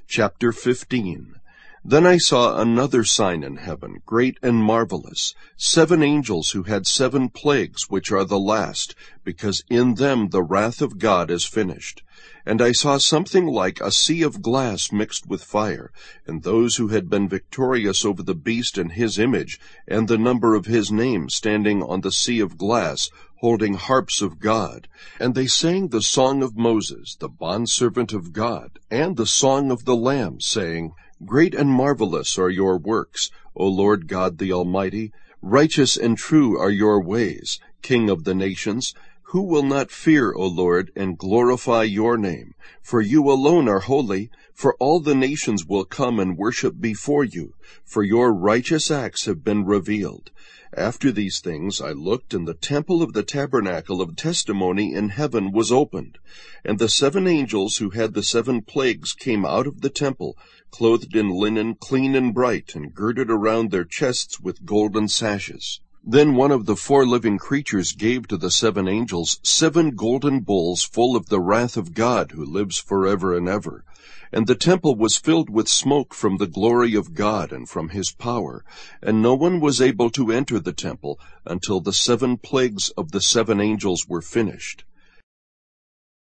Chapter 15. Then I saw another sign in heaven, great and marvelous, 7 angels who had 7 plagues, which are the last, because in them the wrath of God is finished. And I saw something like a sea of glass mixed with fire, and those who had been victorious over the beast and his image, and the number of his name, standing on the sea of glass, holding harps of God. And they sang the song of Moses, the bondservant of God, and the song of the Lamb, saying, Great and marvelous are your works, O Lord God the Almighty. Righteous and true are your ways, King of the nations. Who will not fear, O Lord, and glorify your name? For you alone are holy, for all the nations will come and worship before you, for your righteous acts have been revealed. After these things I looked, and the temple of the tabernacle of testimony in heaven was opened. And the 7 angels who had the 7 plagues came out of the temple, clothed in linen clean and bright, and girded around their chests with golden sashes. Then one of the 4 living creatures gave to the 7 angels 7 golden bowls full of the wrath of God, who lives forever and ever. And the temple was filled with smoke from the glory of God and from his power, and no one was able to enter the temple until the 7 plagues of the 7 angels were finished.